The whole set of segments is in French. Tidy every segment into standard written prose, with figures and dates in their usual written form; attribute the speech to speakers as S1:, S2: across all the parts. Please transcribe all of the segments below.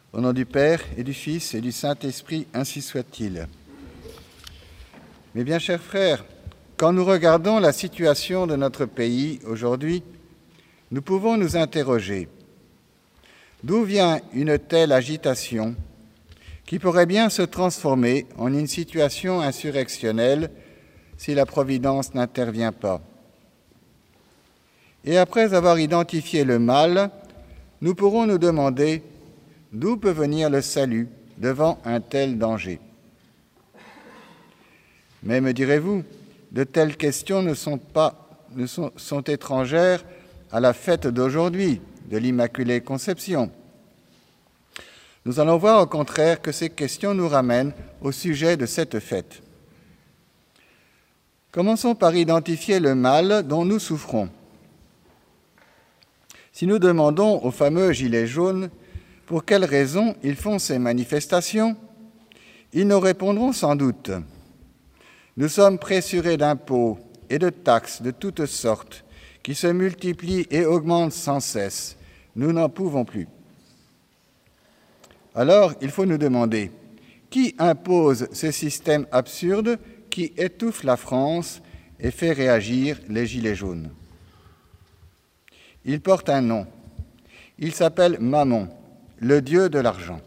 S1: Au nom du Père et du Fils et du Saint-Esprit, ainsi soit-il. Mes bien chers frères, quand nous regardons la situation de notre pays aujourd'hui, nous pouvons nous interroger. D'où vient une telle agitation qui pourrait bien se transformer en une situation insurrectionnelle si la Providence n'intervient pas? Et après avoir identifié le mal, nous pourrons nous demander d'où peut venir le salut devant un tel danger. Mais me direz-vous, de telles questions sont étrangères à la fête d'aujourd'hui, de l'Immaculée Conception. Nous allons voir au contraire que ces questions nous ramènent au sujet de cette fête. Commençons par identifier le mal dont nous souffrons. Si nous demandons aux fameux gilets jaunes pour quelles raisons ils font ces manifestations, ils nous répondront sans doute. Nous sommes pressurés d'impôts et de taxes de toutes sortes qui se multiplient et augmentent sans cesse. Nous n'en pouvons plus. Alors, il faut nous demander, qui impose ce système absurde qui étouffe la France et fait réagir les gilets jaunes? Il porte un nom. Il s'appelle Mammon, le dieu de l'argent.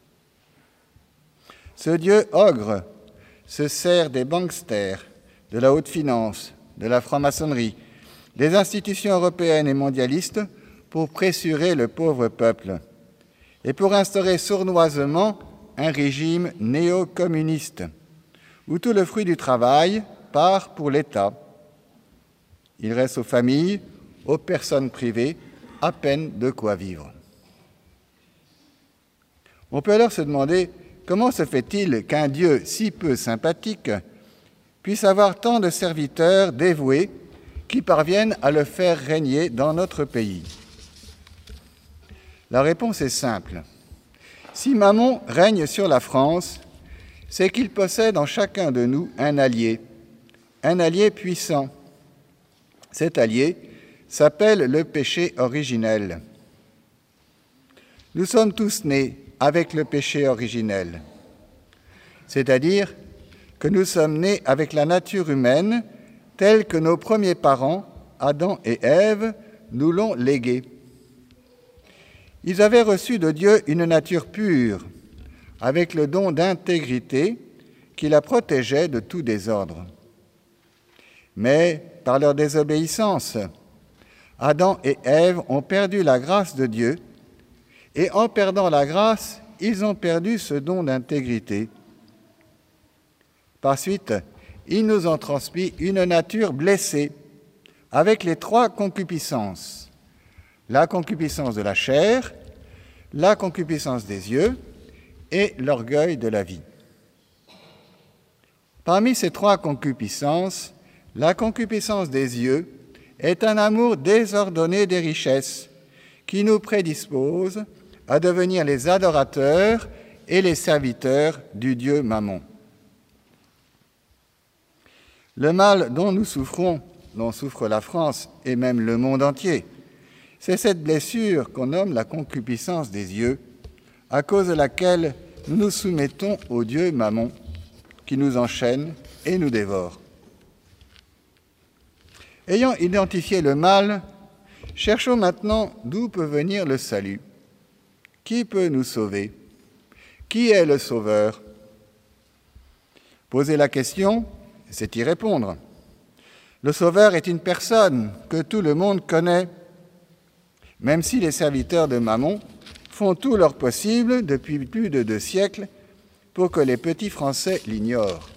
S1: Ce dieu ogre se sert des banksters, de la haute finance, de la franc-maçonnerie, des institutions européennes et mondialistes pour pressurer le pauvre peuple et pour instaurer sournoisement un régime néo-communiste où tout le fruit du travail part pour l'État. Il reste aux familles, aux personnes privées, à peine de quoi vivre. On peut alors se demander comment se fait-il qu'un Dieu si peu sympathique puisse avoir tant de serviteurs dévoués qui parviennent à le faire régner dans notre pays? La réponse est simple. Si Mammon règne sur la France, c'est qu'il possède en chacun de nous un allié puissant. Cet allié s'appelle le péché originel. Nous sommes tous nés avec le péché originel, c'est-à-dire que nous sommes nés avec la nature humaine telle que nos premiers parents, Adam et Ève, nous l'ont léguée. Ils avaient reçu de Dieu une nature pure, avec le don d'intégrité qui la protégeait de tout désordre. Mais par leur désobéissance, Adam et Ève ont perdu la grâce de Dieu, et en perdant la grâce, ils ont perdu ce don d'intégrité. Par suite, ils nous ont transmis une nature blessée, avec les trois concupiscences. La concupiscence de la chair, la concupiscence des yeux et l'orgueil de la vie. Parmi ces trois concupiscences, la concupiscence des yeux est un amour désordonné des richesses qui nous prédispose à devenir les adorateurs et les serviteurs du Dieu Mammon. Le mal dont nous souffrons, dont souffre la France et même le monde entier, c'est cette blessure qu'on nomme la concupiscence des yeux, à cause de laquelle nous nous soumettons au Dieu Mammon, qui nous enchaîne et nous dévore. Ayant identifié le mal, cherchons maintenant d'où peut venir le salut. Qui peut nous sauver? Qui est le Sauveur? Poser la question, c'est y répondre. Le Sauveur est une personne que tout le monde connaît, même si les serviteurs de Mammon font tout leur possible depuis plus de 2 siècles pour que les petits Français l'ignorent.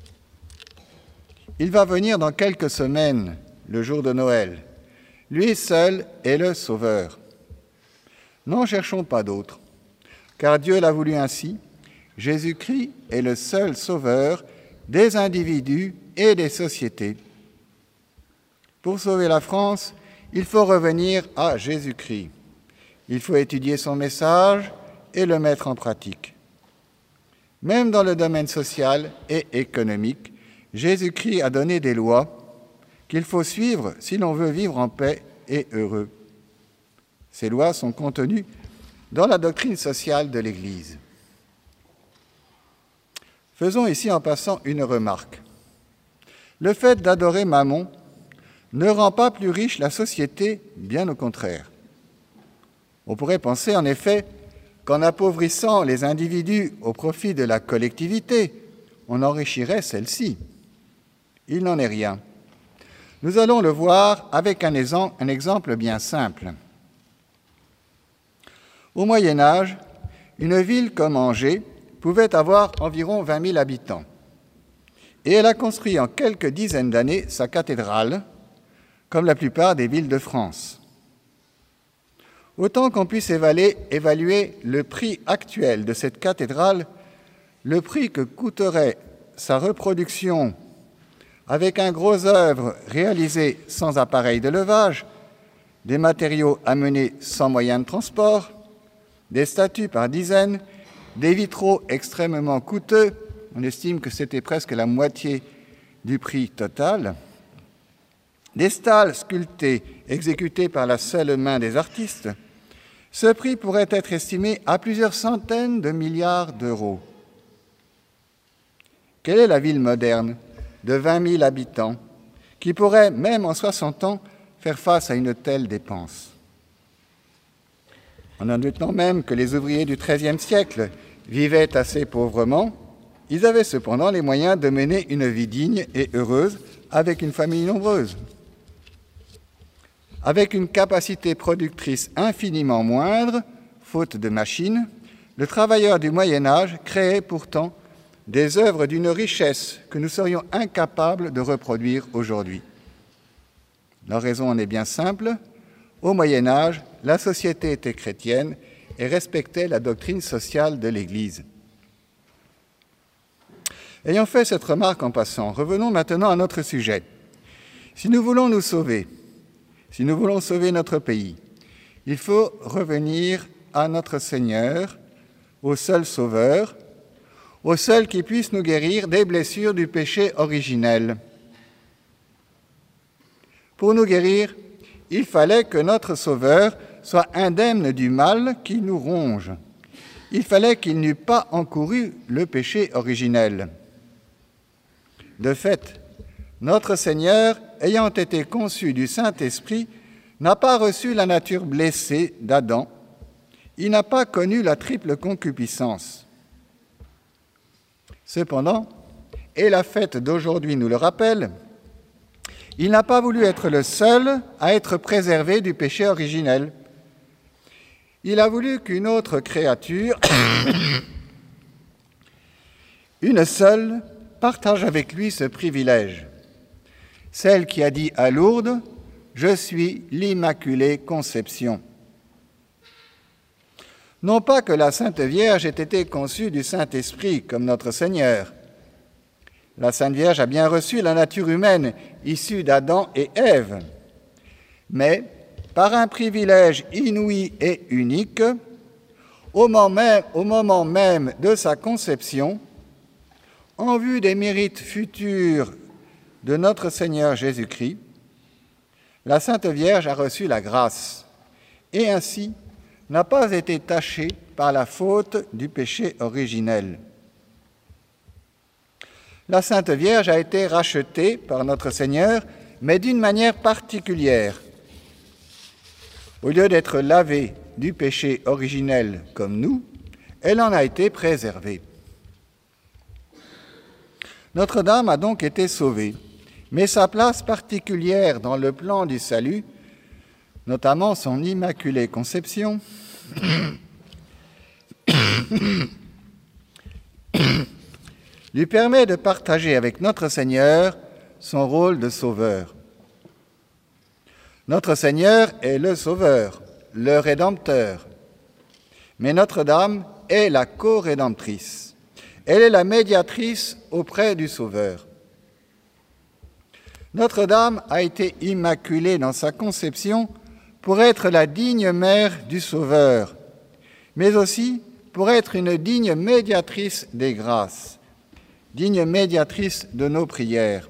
S1: Il va venir dans quelques semaines, le jour de Noël. Lui seul est le Sauveur. N'en cherchons pas d'autre, car Dieu l'a voulu ainsi. Jésus-Christ est le seul Sauveur des individus et des sociétés. Pour sauver la France, il faut revenir à Jésus-Christ. Il faut étudier son message et le mettre en pratique. Même dans le domaine social et économique, Jésus-Christ a donné des lois qu'il faut suivre si l'on veut vivre en paix et heureux. Ces lois sont contenues dans la doctrine sociale de l'Église. Faisons ici en passant une remarque. Le fait d'adorer Mammon ne rend pas plus riche la société, bien au contraire. On pourrait penser en effet qu'en appauvrissant les individus au profit de la collectivité, on enrichirait celle-ci. Il n'en est rien. Nous allons le voir avec un exemple bien simple. Au Moyen Âge, une ville comme Angers pouvait avoir environ 20 000 habitants. Et elle a construit en quelques dizaines d'années sa cathédrale, comme la plupart des villes de France. Autant qu'on puisse évaluer le prix actuel de cette cathédrale, le prix que coûterait sa reproduction avec un gros œuvre réalisé sans appareil de levage, des matériaux amenés sans moyen de transport, des statues par dizaines, des vitraux extrêmement coûteux, on estime que c'était presque la moitié du prix total, des stalles sculptées exécutées par la seule main des artistes, ce prix pourrait être estimé à plusieurs centaines de milliards d'euros. Quelle est la ville moderne de 20 000 habitants qui pourrait, même en 60 ans, faire face à une telle dépense? En admettant même que les ouvriers du XIIIe siècle vivaient assez pauvrement, ils avaient cependant les moyens de mener une vie digne et heureuse avec une famille nombreuse. Avec une capacité productrice infiniment moindre, faute de machines, le travailleur du Moyen Âge créait pourtant des œuvres d'une richesse que nous serions incapables de reproduire aujourd'hui. La raison en est bien simple. Au Moyen Âge, la société était chrétienne et respectait la doctrine sociale de l'Église. Ayant fait cette remarque en passant, revenons maintenant à notre sujet. Si nous voulons nous sauver, si nous voulons sauver notre pays, il faut revenir à notre Seigneur, au seul Sauveur, au seul qui puisse nous guérir des blessures du péché originel. Pour nous guérir, il fallait que notre Sauveur soit indemne du mal qui nous ronge. Il fallait qu'il n'eût pas encouru le péché originel. De fait, notre Seigneur, ayant été conçu du Saint-Esprit, n'a pas reçu la nature blessée d'Adam. Il n'a pas connu la triple concupiscence. Cependant, et la fête d'aujourd'hui nous le rappelle, il n'a pas voulu être le seul à être préservé du péché originel. Il a voulu qu'une autre créature, une seule, partage avec lui ce privilège. Celle qui a dit à Lourdes « Je suis l'Immaculée Conception ». Non pas que la Sainte Vierge ait été conçue du Saint-Esprit comme notre Seigneur. La Sainte Vierge a bien reçu la nature humaine issue d'Adam et Ève, mais par un privilège inouï et unique, au moment même de sa conception, en vue des mérites futurs de notre Seigneur Jésus-Christ, la Sainte Vierge a reçu la grâce et ainsi n'a pas été tachée par la faute du péché originel. La Sainte Vierge a été rachetée par notre Seigneur, mais d'une manière particulière. Au lieu d'être lavée du péché originel comme nous, elle en a été préservée. Notre-Dame a donc été sauvée, mais sa place particulière dans le plan du salut, notamment son Immaculée Conception, lui permet de partager avec notre Seigneur son rôle de sauveur. Notre Seigneur est le Sauveur, le Rédempteur, mais Notre-Dame est la co-rédemptrice. Elle est la médiatrice auprès du Sauveur. Notre-Dame a été immaculée dans sa conception pour être la digne mère du Sauveur, mais aussi pour être une digne médiatrice des grâces, digne médiatrice de nos prières.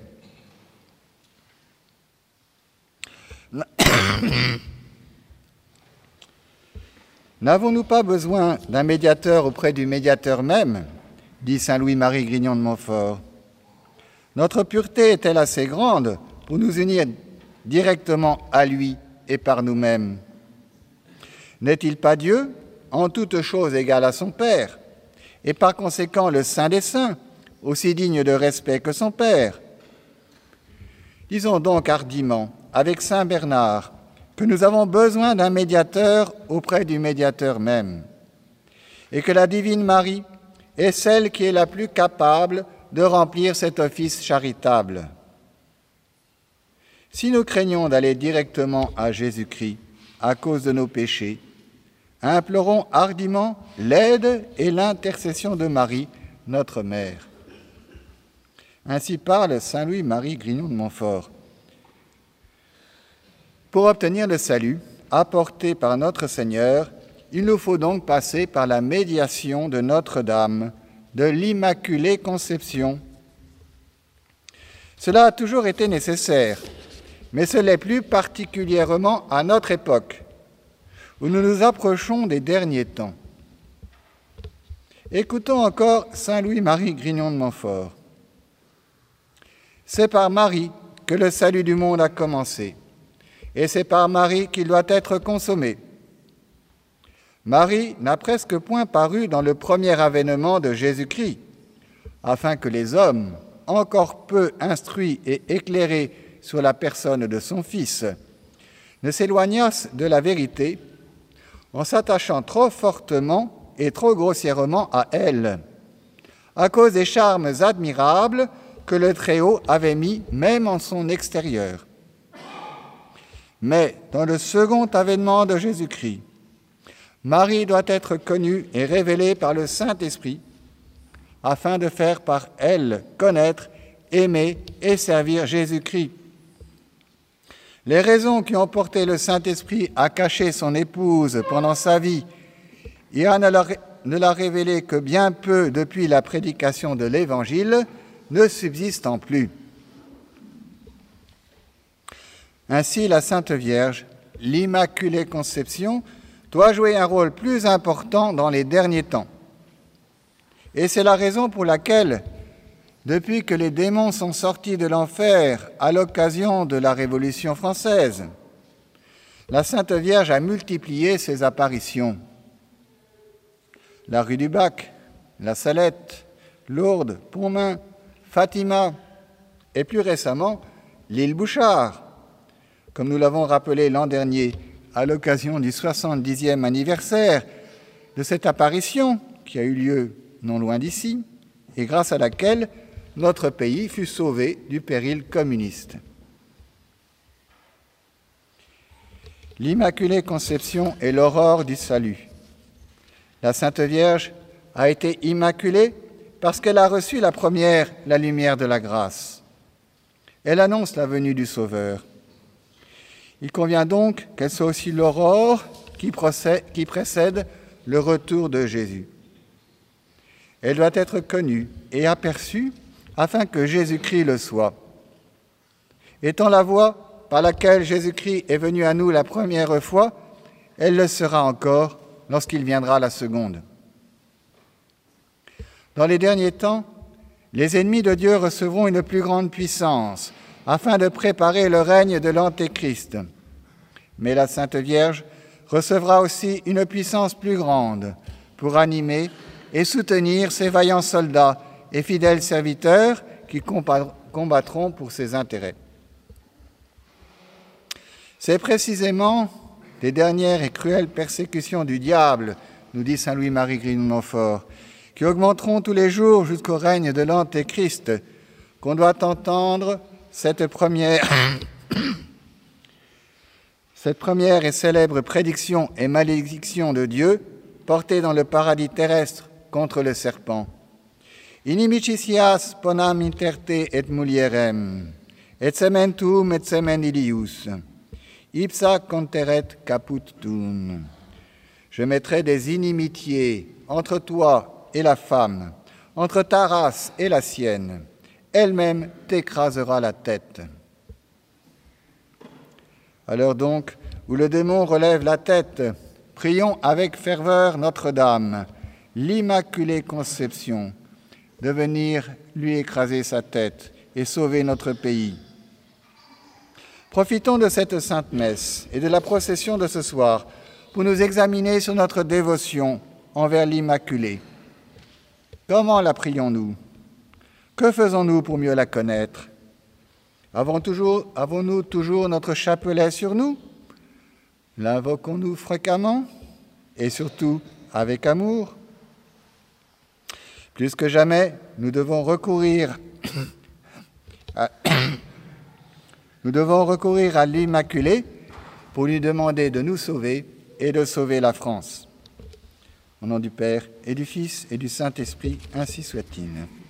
S1: N'avons-nous pas besoin d'un médiateur auprès du médiateur même, dit saint Louis-Marie Grignon de Montfort. Notre pureté est-elle assez grande pour nous unir directement à lui et par nous-mêmes? N'est-il pas Dieu, en toute chose égal à son Père, et par conséquent le Saint des Saints, aussi digne de respect que son Père? Disons donc hardiment, avec saint Bernard, que nous avons besoin d'un médiateur auprès du médiateur même, et que la Divine Marie est celle qui est la plus capable de remplir cet office charitable. Si nous craignons d'aller directement à Jésus-Christ à cause de nos péchés, implorons hardiment l'aide et l'intercession de Marie, notre Mère. Ainsi parle saint Louis-Marie Grignon de Montfort. Pour obtenir le salut apporté par notre Seigneur, il nous faut donc passer par la médiation de Notre-Dame, de l'Immaculée Conception. Cela a toujours été nécessaire, mais ce l'est plus particulièrement à notre époque, où nous nous approchons des derniers temps. Écoutons encore saint Louis-Marie Grignon de Montfort. C'est par Marie que le salut du monde a commencé, et c'est par Marie qu'il doit être consommé. Marie n'a presque point paru dans le premier avènement de Jésus-Christ, afin que les hommes, encore peu instruits et éclairés sur la personne de son Fils, ne s'éloignassent de la vérité en s'attachant trop fortement et trop grossièrement à elle, à cause des charmes admirables que le Très-Haut avait mis même en son extérieur. Mais dans le second avènement de Jésus-Christ, Marie doit être connue et révélée par le Saint-Esprit, afin de faire par elle connaître, aimer et servir Jésus-Christ. Les raisons qui ont porté le Saint-Esprit à cacher son épouse pendant sa vie et à ne la révéler que bien peu depuis la prédication de l'Évangile ne subsistent plus. Ainsi, la Sainte Vierge, l'Immaculée Conception, doit jouer un rôle plus important dans les derniers temps. Et c'est la raison pour laquelle, depuis que les démons sont sortis de l'enfer à l'occasion de la Révolution française, la Sainte Vierge a multiplié ses apparitions. La rue du Bac, la Salette, Lourdes, Pontmain, Fatima et plus récemment l'île Bouchard, comme nous l'avons rappelé l'an dernier à l'occasion du 70e anniversaire de cette apparition qui a eu lieu non loin d'ici et grâce à laquelle notre pays fut sauvé du péril communiste. L'Immaculée Conception est l'aurore du salut. La Sainte Vierge a été immaculée parce qu'elle a reçu la première, la lumière de la grâce. Elle annonce la venue du Sauveur. Il convient donc qu'elle soit aussi l'aurore qui précède le retour de Jésus. Elle doit être connue et aperçue afin que Jésus-Christ le soit. Étant la voie par laquelle Jésus-Christ est venu à nous la première fois, elle le sera encore lorsqu'il viendra la seconde. Dans les derniers temps, les ennemis de Dieu recevront une plus grande puissance afin de préparer le règne de l'Antéchrist. Mais la Sainte Vierge recevra aussi une puissance plus grande pour animer et soutenir ses vaillants soldats et fidèles serviteurs qui combattront pour ses intérêts. C'est précisément les dernières et cruelles persécutions du diable, nous dit saint Louis-Marie Grignon de Montfort, qui augmenteront tous les jours jusqu'au règne de l'Antéchrist, qu'on doit entendre cette première et célèbre prédiction et malédiction de Dieu portée dans le paradis terrestre contre le serpent. Inimicitias ponam interte et mulierem, et sementum et semen ilius, ipsa conteret caput tuum. Je mettrai des inimitiés entre toi et la femme, entre ta race et la sienne. Elle-même t'écrasera la tête. Alors donc, où le démon relève la tête, prions avec ferveur Notre-Dame, l'Immaculée Conception, de venir lui écraser sa tête et sauver notre pays. Profitons de cette Sainte Messe et de la procession de ce soir pour nous examiner sur notre dévotion envers l'Immaculée. Comment la prions-nous? Que faisons-nous pour mieux la connaître? Avons-nous toujours notre chapelet sur nous? L'invoquons-nous fréquemment et surtout avec amour? Plus que jamais, nous devons recourir à l'Immaculée pour lui demander de nous sauver et de sauver la France. Au nom du Père et du Fils et du Saint-Esprit, ainsi soit-il.